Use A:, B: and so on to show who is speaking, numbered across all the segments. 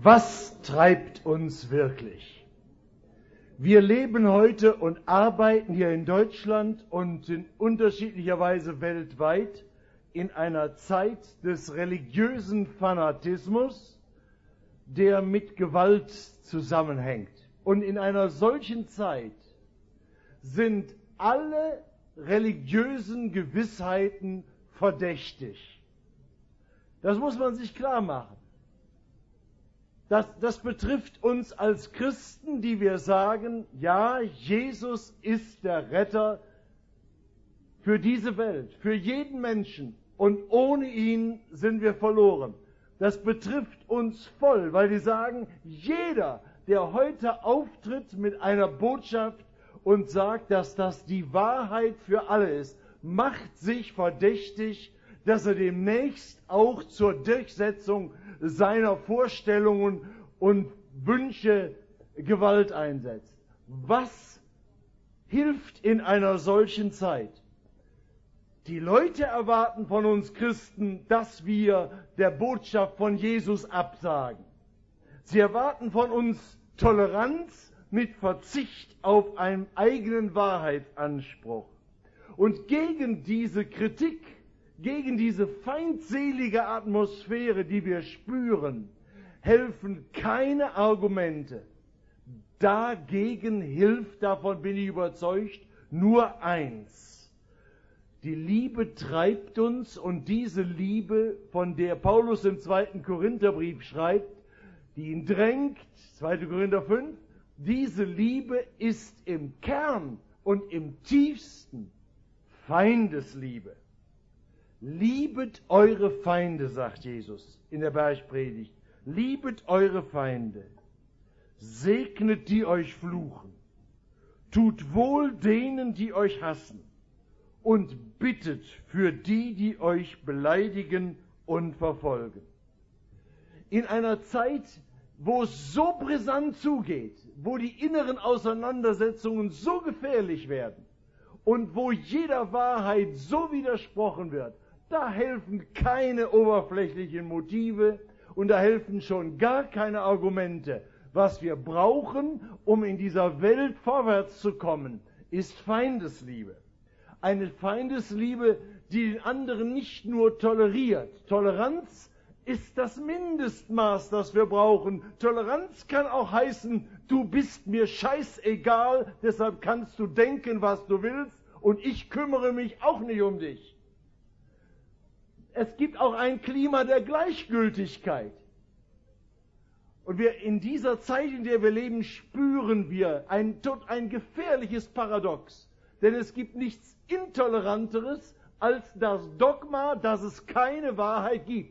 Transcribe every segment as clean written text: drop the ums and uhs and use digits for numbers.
A: Was treibt uns wirklich? Wir leben heute und arbeiten hier in Deutschland und in unterschiedlicher Weise weltweit in einer Zeit des religiösen Fanatismus, der mit Gewalt zusammenhängt. Und in einer solchen Zeit sind alle religiösen Gewissheiten verdächtig. Das muss man sich klar machen. Das betrifft uns als Christen, die wir sagen, ja, Jesus ist der Retter für diese Welt, für jeden Menschen, und ohne ihn sind wir verloren. Das betrifft uns voll, weil wir sagen, jeder, der heute auftritt mit einer Botschaft und sagt, dass das die Wahrheit für alle ist, macht sich verdächtig, dass er demnächst auch zur Durchsetzung seiner Vorstellungen und Wünsche Gewalt einsetzt. Was hilft in einer solchen Zeit? Die Leute erwarten von uns Christen, dass wir der Botschaft von Jesus absagen. Sie erwarten von uns Toleranz mit Verzicht auf einen eigenen Wahrheitsanspruch. Und gegen diese Kritik, gegen diese feindselige Atmosphäre, die wir spüren, helfen keine Argumente. Dagegen hilft, davon bin ich überzeugt, nur eins. Die Liebe treibt uns, und diese Liebe, von der Paulus im 2. Korintherbrief schreibt, die ihn drängt, 2. Korinther 5, diese Liebe ist im Kern und im tiefsten Feindesliebe. Liebet eure Feinde, sagt Jesus in der Bergpredigt. Liebet eure Feinde. Segnet, die euch fluchen. Tut wohl denen, die euch hassen. Und bittet für die, die euch beleidigen und verfolgen. In einer Zeit, wo es so brisant zugeht, wo die inneren Auseinandersetzungen so gefährlich werden und wo jeder Wahrheit so widersprochen wird, da helfen keine oberflächlichen Motive und da helfen schon gar keine Argumente. Was wir brauchen, um in dieser Welt vorwärts zu kommen, ist Feindesliebe. Eine Feindesliebe, die den anderen nicht nur toleriert. Toleranz ist das Mindestmaß, das wir brauchen. Toleranz kann auch heißen, du bist mir scheißegal, deshalb kannst du denken, was du willst, und ich kümmere mich auch nicht um dich. Es gibt auch ein Klima der Gleichgültigkeit. Und wir in dieser Zeit, in der wir leben, spüren wir ein gefährliches Paradox. Denn es gibt nichts Intoleranteres als das Dogma, dass es keine Wahrheit gibt.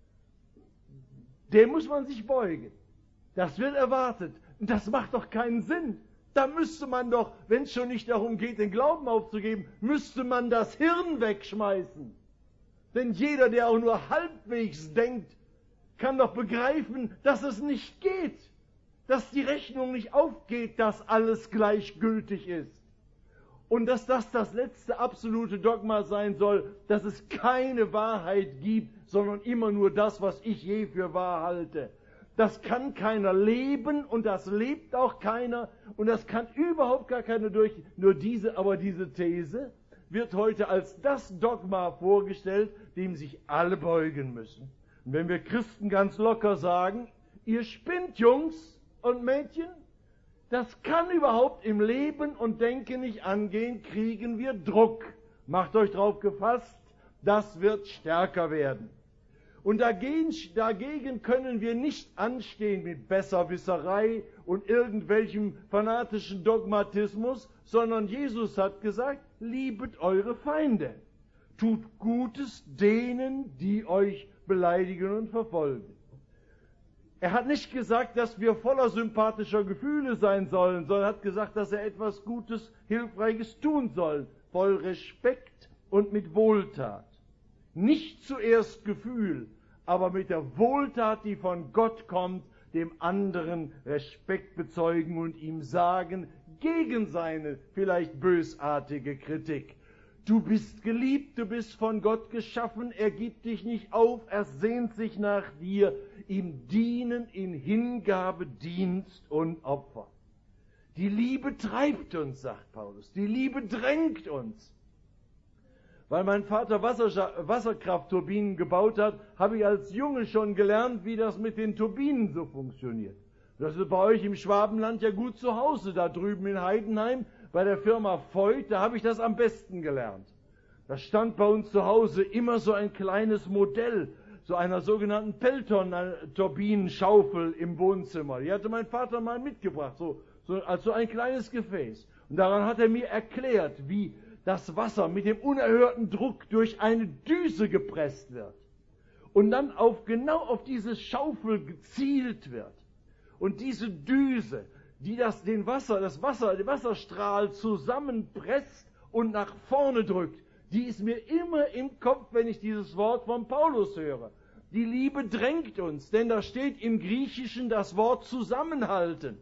A: Dem muss man sich beugen. Das wird erwartet. Und das macht doch keinen Sinn. Da müsste man doch, wenn es schon nicht darum geht, den Glauben aufzugeben, müsste man das Hirn wegschmeißen. Denn jeder, der auch nur halbwegs denkt, kann doch begreifen, dass es nicht geht. Dass die Rechnung nicht aufgeht, dass alles gleichgültig ist. Und dass das letzte absolute Dogma sein soll, dass es keine Wahrheit gibt, sondern immer nur das, was ich je für wahr halte. Das kann keiner leben und das lebt auch keiner und das kann überhaupt gar keiner durch. Nur diese These wird heute als das Dogma vorgestellt, dem sich alle beugen müssen. Und wenn wir Christen ganz locker sagen, ihr spinnt, Jungs und Mädchen, das kann überhaupt im Leben und Denken nicht angehen, kriegen wir Druck. Macht euch drauf gefasst, das wird stärker werden. Und dagegen können wir nicht anstehen mit Besserwisserei und irgendwelchem fanatischen Dogmatismus, sondern Jesus hat gesagt, liebet eure Feinde. Tut Gutes denen, die euch beleidigen und verfolgen. Er hat nicht gesagt, dass wir voller sympathischer Gefühle sein sollen, sondern hat gesagt, dass er etwas Gutes, Hilfreiches tun soll, voll Respekt und mit Wohltat. Nicht zuerst Gefühl, aber mit der Wohltat, die von Gott kommt, dem anderen Respekt bezeugen und ihm sagen, gegen seine vielleicht bösartige Kritik: Du bist geliebt, du bist von Gott geschaffen, er gibt dich nicht auf, er sehnt sich nach dir. ihm dienen in Hingabe, Dienst und Opfer. Die Liebe treibt uns, sagt Paulus. Die Liebe drängt uns. Weil mein Vater Wasserkraftturbinen gebaut hat, habe ich als Junge schon gelernt, wie das mit den Turbinen so funktioniert. Das ist bei euch im Schwabenland ja gut zu Hause, da drüben in Heidenheim, bei der Firma Voigt, da habe ich das am besten gelernt. Da stand bei uns zu Hause immer so ein kleines Modell, so einer sogenannten Pelton-Turbinenschaufel im Wohnzimmer. Die hatte mein Vater mal mitgebracht, als so ein kleines Gefäß. Und daran hat er mir erklärt, wie das Wasser mit dem unerhörten Druck durch eine Düse gepresst wird und dann genau auf diese Schaufel gezielt wird. Und diese Düse, die den Wasserstrahl zusammenpresst und nach vorne drückt, die ist mir immer im Kopf, wenn ich dieses Wort von Paulus höre. Die Liebe drängt uns, denn da steht im Griechischen das Wort zusammenhalten.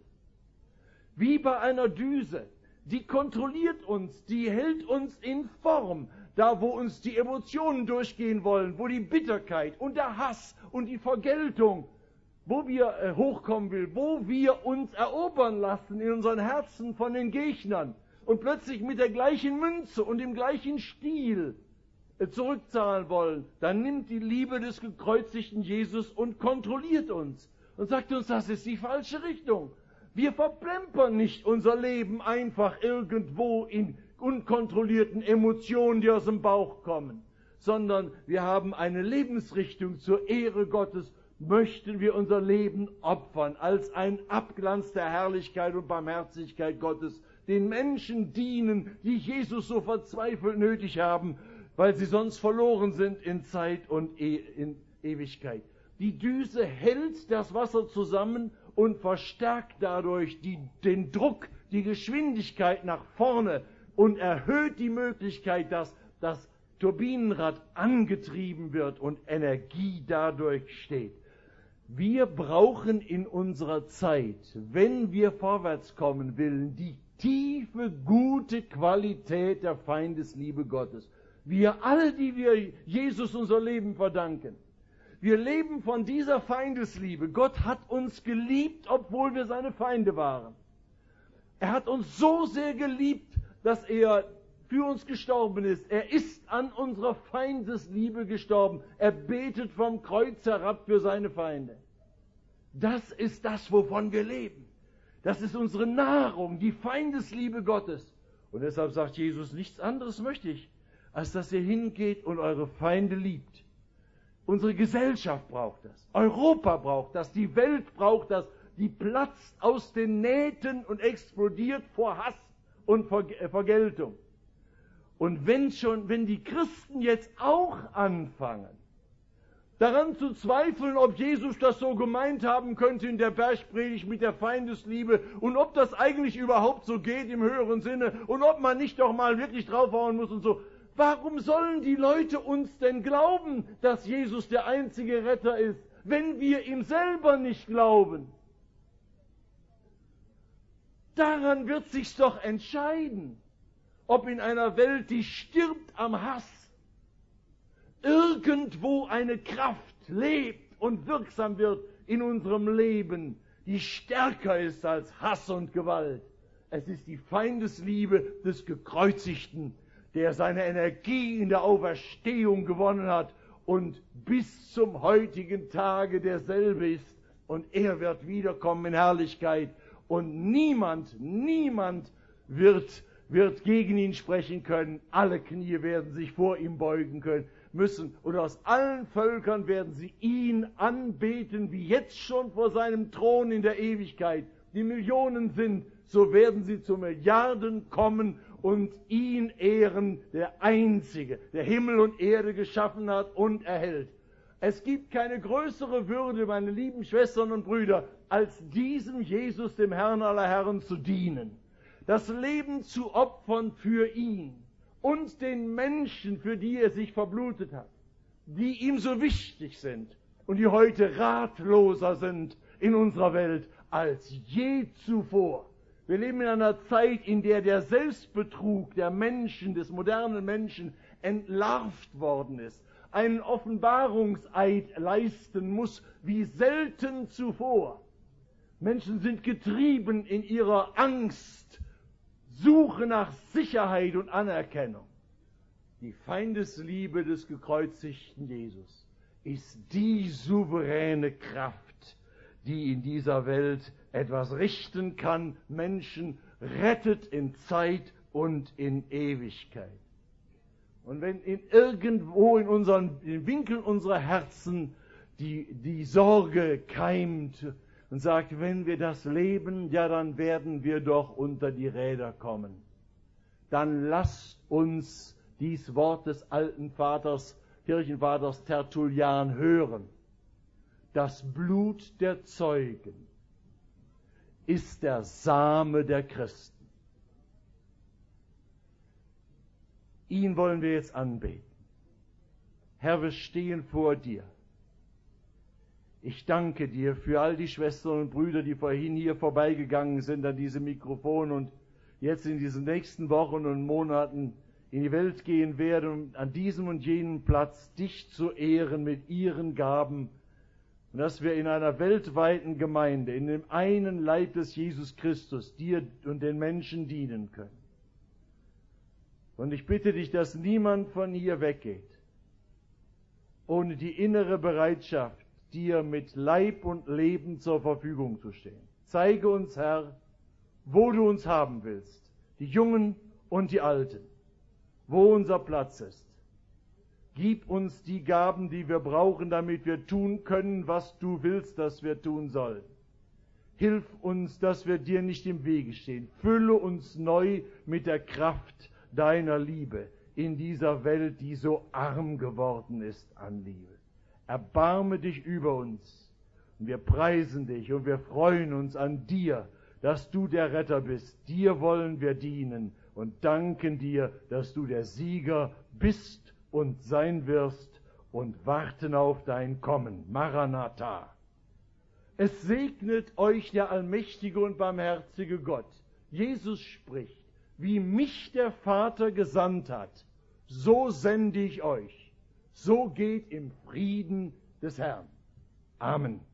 A: Wie bei einer Düse. Die kontrolliert uns, die hält uns in Form, da wo uns die Emotionen durchgehen wollen, wo die Bitterkeit und der Hass und die Vergeltung, wo wir hochkommen will, wo wir uns erobern lassen in unseren Herzen von den Gegnern und plötzlich mit der gleichen Münze und dem gleichen Stil zurückzahlen wollen, dann nimmt die Liebe des gekreuzigten Jesus und kontrolliert uns und sagt uns, das ist die falsche Richtung. Wir verplempern nicht unser Leben einfach irgendwo in unkontrollierten Emotionen, die aus dem Bauch kommen, sondern wir haben eine Lebensrichtung zur Ehre Gottes, möchten wir unser Leben opfern als ein Abglanz der Herrlichkeit und Barmherzigkeit Gottes, den Menschen dienen, die Jesus so verzweifelt nötig haben, weil sie sonst verloren sind in Zeit und in Ewigkeit. Die Düse hält das Wasser zusammen und verstärkt dadurch den Druck, die Geschwindigkeit nach vorne und erhöht die Möglichkeit, dass das Turbinenrad angetrieben wird und Energie dadurch steht. Wir brauchen in unserer Zeit, wenn wir vorwärts kommen wollen, die tiefe, gute Qualität der Feindesliebe Gottes. Wir alle, die wir Jesus unser Leben verdanken, wir leben von dieser Feindesliebe. Gott hat uns geliebt, obwohl wir seine Feinde waren. Er hat uns so sehr geliebt, dass er für uns gestorben ist. Er ist an unserer Feindesliebe gestorben. Er betet vom Kreuz herab für seine Feinde. Das ist das, wovon wir leben. Das ist unsere Nahrung, die Feindesliebe Gottes. Und deshalb sagt Jesus, nichts anderes möchte ich, als dass ihr hingeht und eure Feinde liebt. Unsere Gesellschaft braucht das. Europa braucht das. Die Welt braucht das. Die platzt aus den Nähten und explodiert vor Hass und Vergeltung. Und wenn die Christen jetzt auch anfangen, daran zu zweifeln, ob Jesus das so gemeint haben könnte in der Bergpredigt mit der Feindesliebe und ob das eigentlich überhaupt so geht im höheren Sinne und ob man nicht doch mal wirklich draufhauen muss und so. Warum sollen die Leute uns denn glauben, dass Jesus der einzige Retter ist, wenn wir ihm selber nicht glauben? Daran wird sich's doch entscheiden, ob in einer Welt, die stirbt am Hass, irgendwo eine Kraft lebt und wirksam wird in unserem Leben, die stärker ist als Hass und Gewalt. Es ist die Feindesliebe des Gekreuzigten, der seine Energie in der Auferstehung gewonnen hat und bis zum heutigen Tage derselbe ist. Und er wird wiederkommen in Herrlichkeit. Und niemand wird gegen ihn sprechen können. Alle Knie werden sich vor ihm beugen können müssen. Und aus allen Völkern werden sie ihn anbeten, wie jetzt schon vor seinem Thron in der Ewigkeit. Die Millionen sind, so werden sie zu Milliarden kommen und ihn ehren, der Einzige, der Himmel und Erde geschaffen hat und erhält. Es gibt keine größere Würde, meine lieben Schwestern und Brüder, als diesem Jesus, dem Herrn aller Herren, zu dienen. Das Leben zu opfern für ihn und den Menschen, für die er sich verblutet hat, die ihm so wichtig sind und die heute ratloser sind in unserer Welt als je zuvor. Wir leben in einer Zeit, in der der Selbstbetrug der Menschen, des modernen Menschen, entlarvt worden ist. einen Offenbarungseid leisten muss, wie selten zuvor. Menschen sind getrieben in ihrer Angst, Suche nach Sicherheit und Anerkennung. Die Feindesliebe des gekreuzigten Jesus ist die souveräne Kraft, die in dieser Welt etwas richten kann, Menschen rettet in Zeit und in Ewigkeit. Und wenn irgendwo in den Winkeln unserer Herzen die Sorge keimt und sagt, wenn wir das leben, ja, dann werden wir doch unter die Räder kommen, dann lasst uns dies Wort des alten Vaters, Kirchenvaters Tertullian hören. Das Blut der Zeugen ist der Same der Christen. Ihn wollen wir jetzt anbeten. Herr, wir stehen vor dir. Ich danke dir für all die Schwestern und Brüder, die vorhin hier vorbeigegangen sind an diesem Mikrofon und jetzt in diesen nächsten Wochen und Monaten in die Welt gehen werden, um an diesem und jenem Platz dich zu ehren mit ihren Gaben. Und dass wir in einer weltweiten Gemeinde, in dem einen Leib des Jesus Christus, dir und den Menschen dienen können. Und ich bitte dich, dass niemand von hier weggeht, ohne die innere Bereitschaft, dir mit Leib und Leben zur Verfügung zu stehen. Zeige uns, Herr, wo du uns haben willst, die Jungen und die Alten, wo unser Platz ist. Gib uns die Gaben, die wir brauchen, damit wir tun können, was du willst, dass wir tun sollen. Hilf uns, dass wir dir nicht im Wege stehen. Fülle uns neu mit der Kraft deiner Liebe in dieser Welt, die so arm geworden ist an Liebe. Erbarme dich über uns. Und wir preisen dich und wir freuen uns an dir, dass du der Retter bist. Dir wollen wir dienen und danken dir, dass du der Sieger bist und sein wirst und warten auf dein Kommen. Maranatha. Es segnet euch der allmächtige und barmherzige Gott. Jesus spricht, wie mich der Vater gesandt hat, so sende ich euch. So geht im Frieden des Herrn. Amen.